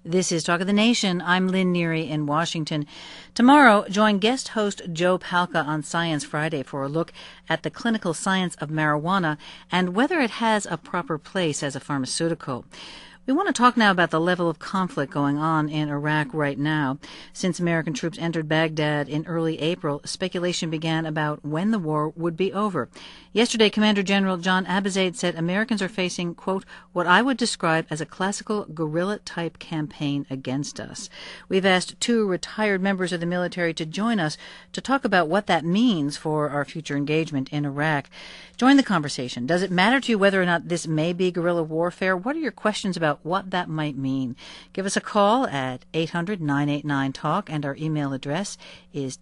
This is Talk of the Nation. I'm Lynn Neary in Washington. Tomorrow, join guest host Joe Palca on Science Friday for a look at the clinical science of marijuana and whether it has a proper place as a pharmaceutical. We want to talk now about the level of conflict going on in Iraq right now. Since American troops entered Baghdad in early April, speculation began about when the war would be over. Yesterday, Commander General John Abizaid said Americans are facing, quote, what I would describe as a classical guerrilla-type campaign against us. We've asked two retired members of the military to join us to talk about what that means for our future engagement in Iraq. Join the conversation. Does it matter to you whether or not this may be guerrilla warfare? What are your questions about what that might mean? Give us a call at 800-989-TALK, and our email address is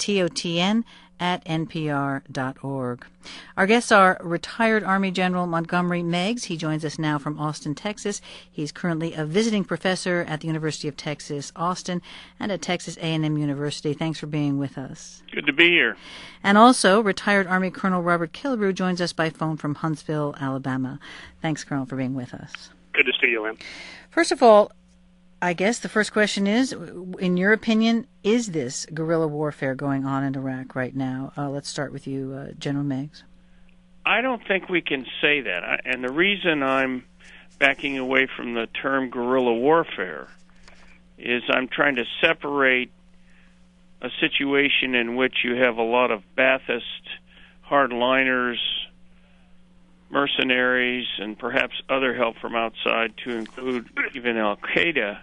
totn@npr.org. Our guests are retired Army General Montgomery Meigs. He joins us now from Austin, Texas. He's currently a visiting professor at the University of Texas, Austin, and at Texas A&M University. Thanks for being with us. Good to be here. And also, retired Army Colonel Robert Killebrew joins us by phone from Huntsville, Alabama. Thanks, Colonel, for being with us. Good to see you, Lynn. First of all, I guess the first question is, in your opinion, is this guerrilla warfare going on in Iraq right now? Let's start with you, General Meigs. I don't think we can say that. And the reason I'm backing away from the term guerrilla warfare is I'm trying to separate a situation in which you have a lot of Ba'athist hardliners, mercenaries, and perhaps other help from outside to include even Al-Qaeda,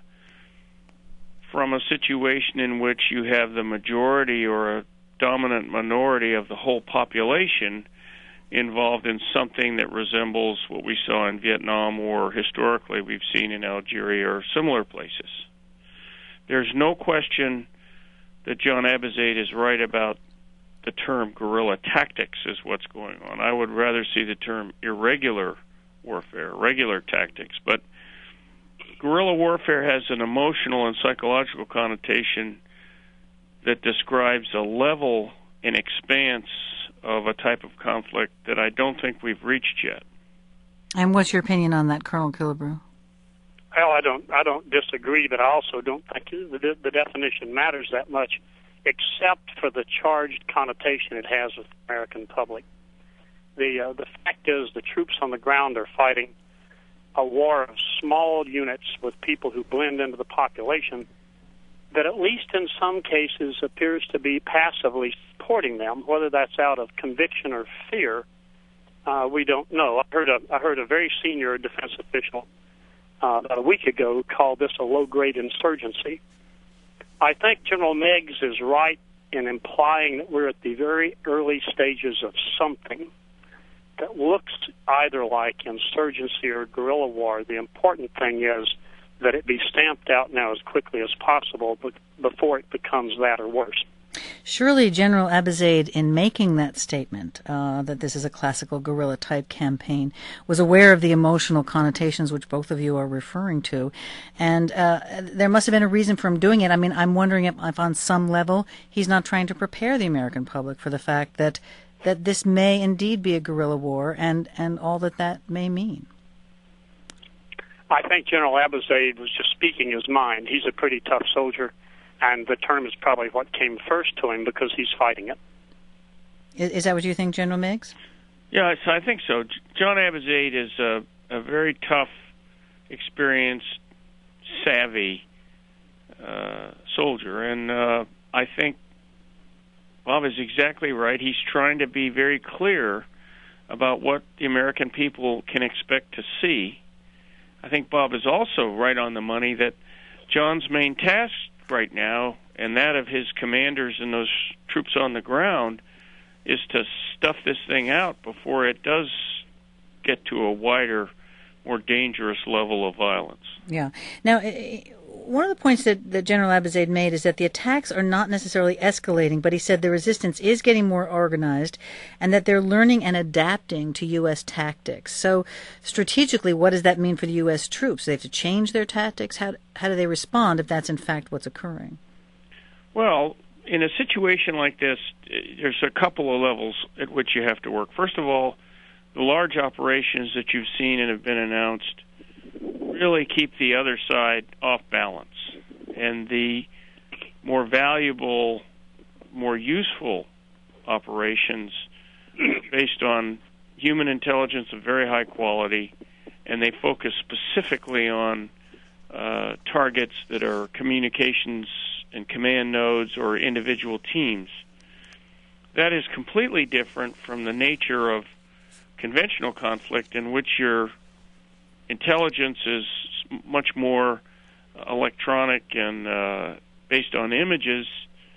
from a situation in which you have the majority or a dominant minority of the whole population involved in something that resembles what we saw in Vietnam or historically we've seen in Algeria or similar places. There's no question that John Abizaid is right about the term guerrilla tactics is what's going on. I would rather see the term irregular warfare, regular tactics. But guerrilla warfare has an emotional and psychological connotation that describes a level and expanse of a type of conflict that I don't think we've reached yet. And what's your opinion on that, Colonel Killebrew? Well, I don't disagree, but I also don't think the definition matters that much, except for the charged connotation it has with the American public. The fact is the troops on the ground are fighting a war of small units with people who blend into the population that at least in some cases appears to be passively supporting them, whether that's out of conviction or fear. We don't know. I heard a very senior defense official about a week ago call this a low-grade insurgency. I think General Meigs is right in implying that we're at the very early stages of something that looks either like insurgency or guerrilla war. The important thing is that it be stamped out now as quickly as possible before it becomes that or worse. Surely General Abizaid, in making that statement, that this is a classical guerrilla-type campaign, was aware of the emotional connotations which both of you are referring to. And there must have been a reason for him doing it. I mean, I'm wondering if on some level he's not trying to prepare the American public for the fact that this may indeed be a guerrilla war and all that may mean. I think General Abizaid was just speaking his mind. He's a pretty tough soldier, and the term is probably what came first to him because he's fighting it. Is that what you think, General Meigs? Yeah, I think so. John Abizaid is a very tough, experienced, savvy soldier, and I think Bob is exactly right. He's trying to be very clear about what the American people can expect to see. I think Bob is also right on the money that John's main task right now, and that of his commanders and those troops on the ground, is to stuff this thing out before it does get to a wider, more dangerous level of violence. Yeah. Now, one of the points that General Abizaid made is that the attacks are not necessarily escalating, but he said the resistance is getting more organized and that they're learning and adapting to U.S. tactics. So strategically, what does that mean for the U.S. troops? Do they have to change their tactics? How do they respond if that's in fact what's occurring? Well, in a situation like this, there's a couple of levels at which you have to work. First of all, the large operations that you've seen and have been announced really keep the other side off balance. And the more valuable, more useful operations based on human intelligence of very high quality, and they focus specifically on targets that are communications and command nodes or individual teams. That is completely different from the nature of conventional conflict, in which your intelligence is much more electronic and based on images,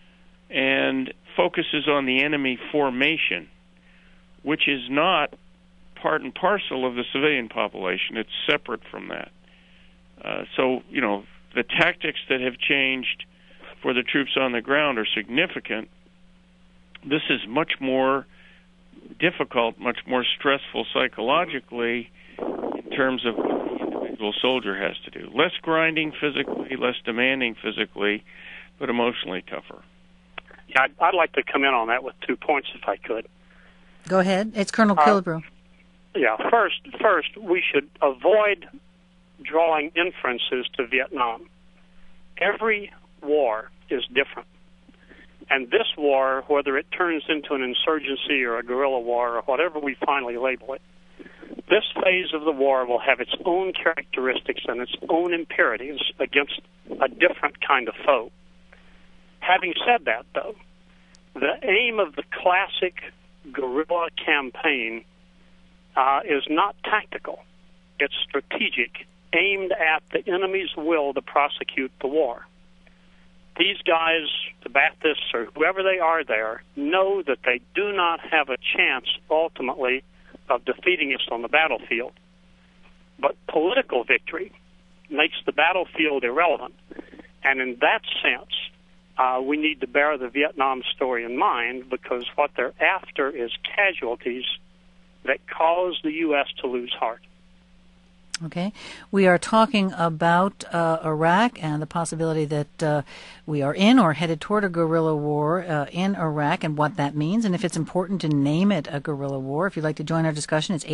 and focuses on the enemy formation, which is not part and parcel of the civilian population. It's separate from that. So, the tactics that have changed for the troops on the ground are significant. This is much more difficult, much more stressful psychologically in terms of what the individual soldier has to do. Less grinding physically, less demanding physically, but emotionally tougher. Yeah, I'd like to come in on that with 2 points, if I could. Go ahead. It's Colonel Killebrew. Yeah, first, we should avoid drawing inferences to Vietnam. Every war is different. And this war, whether it turns into an insurgency or a guerrilla war or whatever we finally label it, this phase of the war will have its own characteristics and its own imperatives against a different kind of foe. Having said that, though, the aim of the classic guerrilla campaign is not tactical. It's strategic, aimed at the enemy's will to prosecute the war. These guys, the Baptists or whoever they are there, know that they do not have a chance, ultimately, of defeating us on the battlefield. But political victory makes the battlefield irrelevant. And in that sense, we need to bear the Vietnam story in mind, because what they're after is casualties that cause the U.S. to lose heart. Okay. We are talking about Iraq and the possibility that we are in or headed toward a guerrilla war in Iraq and what that means, and if it's important to name it a guerrilla war. If you'd like to join our discussion, it's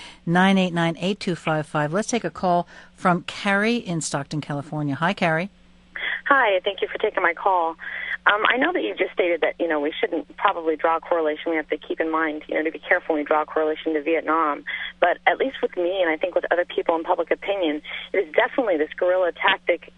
800-989-8255. Let's take a call from Carrie in Stockton, California. Hi, Carrie. Hi, thank you for taking my call. I know that you just stated that, we shouldn't probably draw a correlation. We have to keep in mind, to be careful when we draw a correlation to Vietnam. But at least with me, and I think with other people in public opinion, it is definitely this guerrilla tactic,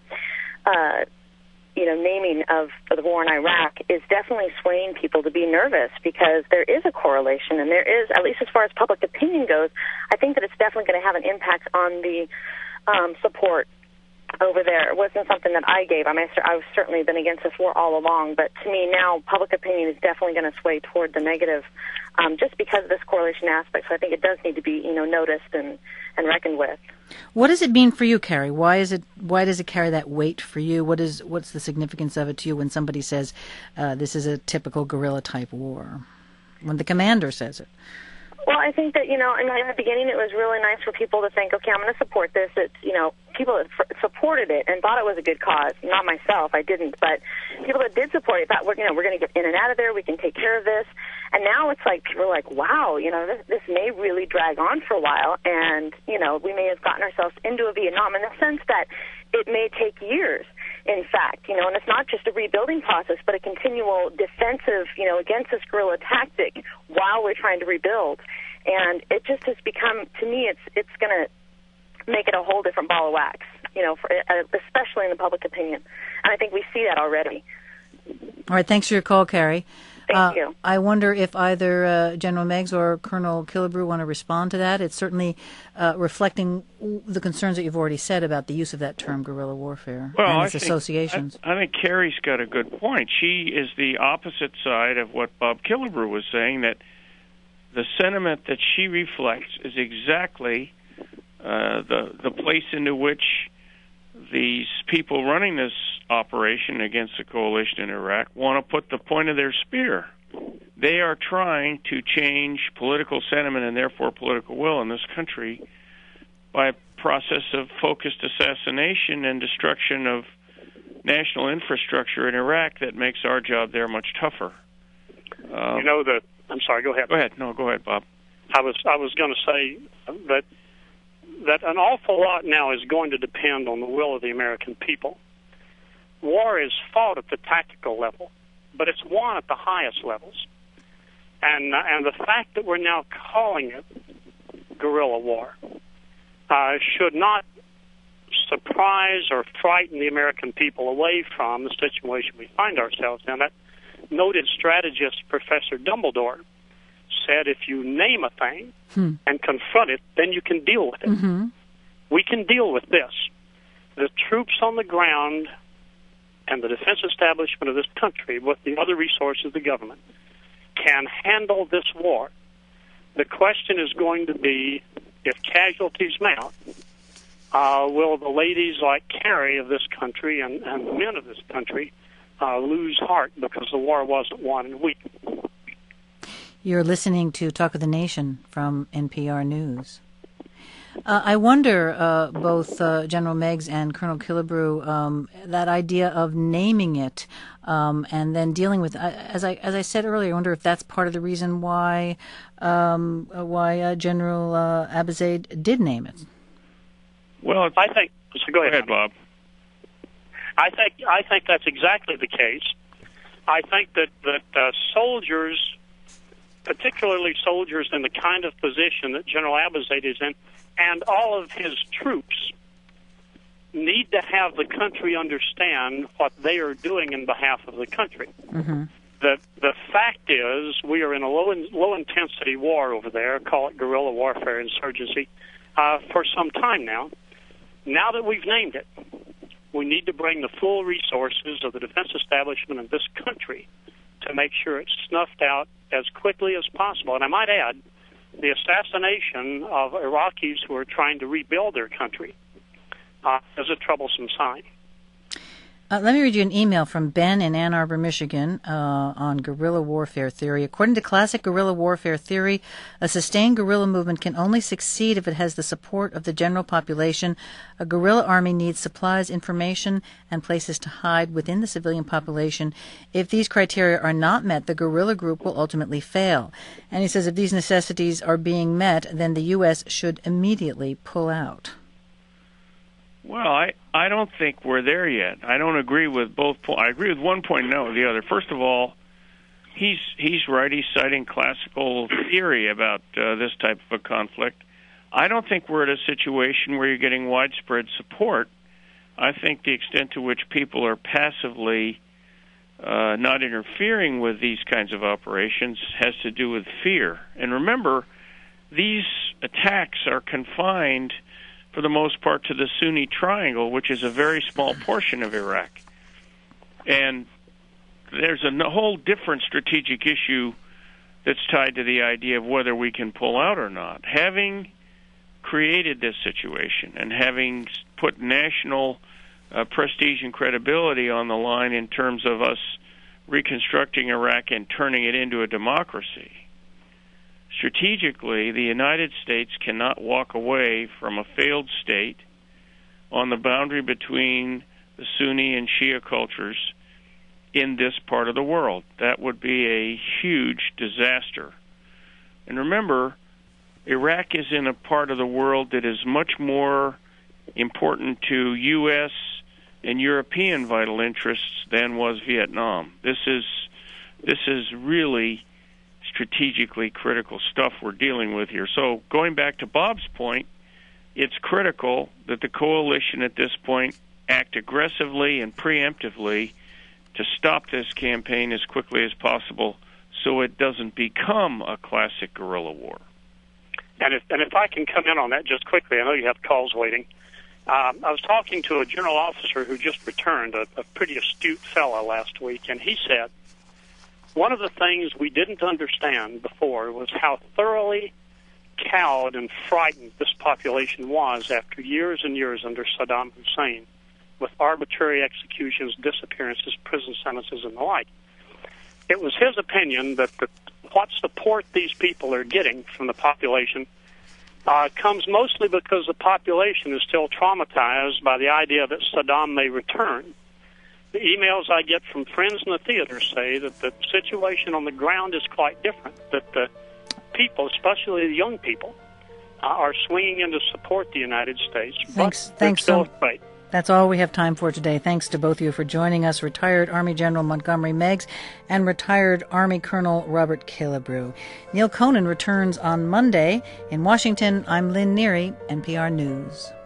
naming of the war in Iraq is definitely swaying people to be nervous, because there is a correlation, and there is, at least as far as public opinion goes, I think that it's definitely going to have an impact on the support over there. It wasn't something that I gave. I've certainly been against this war all along, but to me now, public opinion is definitely going to sway toward the negative, just because of this correlation aspect. So I think it does need to be, noticed and reckoned with. What does it mean for you, Carrie? Why does it carry that weight for you? What's the significance of it to you when somebody says this is a typical guerrilla type war? When the commander says it? Well, I think that, in the beginning it was really nice for people to think, okay, I'm going to support this. It's, people that supported it and thought it was a good cause. Not myself, I didn't, but people that did support it thought, we're going to get in and out of there, we can take care of this. And now it's like, people are like, wow, this may really drag on for a while, and, we may have gotten ourselves into a Vietnam in the sense that it may take years. In fact, and it's not just a rebuilding process, but a continual defensive, against this guerrilla tactic while we're trying to rebuild. And it just has become, to me, it's going to make it a whole different ball of wax, especially in the public opinion. And I think we see that already. All right, thanks for your call, Carrie. Thank you. I wonder if either General Meigs or Colonel Killebrew want to respond to that. It's certainly reflecting the concerns that you've already said about the use of that term, guerrilla warfare, and its associations. I think Carrie's got a good point. She is the opposite side of what Bob Killebrew was saying, that the sentiment that she reflects is exactly the place into which these people running this operation against the coalition in Iraq want to put the point of their spear. They are trying to change political sentiment and therefore political will in this country by a process of focused assassination and destruction of national infrastructure in Iraq that makes our job there much tougher. I'm sorry, go ahead. Go ahead. No, go ahead, Bob. I was going to say that that an awful lot now is going to depend on the will of the American people. War is fought at the tactical level, but it's won at the highest levels. And the fact that we're now calling it guerrilla war should not surprise or frighten the American people away from the situation we find ourselves in. That noted strategist, Professor Dumbledore, said if you name a thing and confront it, then you can deal with it. Mm-hmm. We can deal with this. The troops on the ground and the defense establishment of this country, with the other resources of the government, can handle this war. The question is going to be, if casualties mount, will the ladies like Carrie of this country and the men of this country lose heart because the war wasn't won in a week? You're listening to Talk of the Nation from NPR News. I wonder, both General Meigs and Colonel Killebrew, that idea of naming it and then dealing with, as I said earlier, I wonder if that's part of the reason why General Abizaid did name it. Well, I think. So go ahead, Bob. I think that's exactly the case. I think that soldiers, particularly soldiers in the kind of position that General Abizaid is in, and all of his troops, need to have the country understand what they are doing in behalf of the country. Mm-hmm. The fact is, we are in a low intensity war over there, call it guerrilla warfare, insurgency, for some time now. Now that we've named it, we need to bring the full resources of the defense establishment in this country to make sure it's snuffed out as quickly as possible. And I might add, the assassination of Iraqis who are trying to rebuild their country is a troublesome sign. Let me read you an email from Ben in Ann Arbor, Michigan, on guerrilla warfare theory. According to classic guerrilla warfare theory, a sustained guerrilla movement can only succeed if it has the support of the general population. A guerrilla army needs supplies, information, and places to hide within the civilian population. If these criteria are not met, the guerrilla group will ultimately fail. And he says if these necessities are being met, then the U.S. should immediately pull out. Well, I don't think we're there yet. I don't agree with both points. I agree with one point, no, the other. First of all, he's right. He's citing classical theory about this type of a conflict. I don't think we're at a situation where you're getting widespread support. I think the extent to which people are passively not interfering with these kinds of operations has to do with fear. And remember, these attacks are confined for the most part to the Sunni Triangle, which is a very small portion of Iraq. And there's a whole different strategic issue that's tied to the idea of whether we can pull out or not. Having created this situation and having put national prestige and credibility on the line in terms of us reconstructing Iraq and turning it into a democracy, strategically, the United States cannot walk away from a failed state on the boundary between the Sunni and Shia cultures in this part of the world. That would be a huge disaster. And remember, Iraq is in a part of the world that is much more important to U.S. and European vital interests than was Vietnam. This is really strategically critical stuff we're dealing with here. So going back to Bob's point, it's critical that the coalition at this point act aggressively and preemptively to stop this campaign as quickly as possible so it doesn't become a classic guerrilla war. And if I can come in on that just quickly, I know you have calls waiting. I was talking to a general officer who just returned, a pretty astute fellow last week, and he said, one of the things we didn't understand before was how thoroughly cowed and frightened this population was after years and years under Saddam Hussein, with arbitrary executions, disappearances, prison sentences, and the like. It was his opinion that what support these people are getting from the population comes mostly because the population is still traumatized by the idea that Saddam may return. The emails I get from friends in the theater say that the situation on the ground is quite different, that the people, especially the young people, are swinging in to support the United States. Thanks still so right. That's all we have time for today. Thanks to both of you for joining us, retired Army General Montgomery Meigs and retired Army Colonel Robert Killebrew. Neil Conan returns on Monday. In Washington, I'm Lynn Neary, NPR News.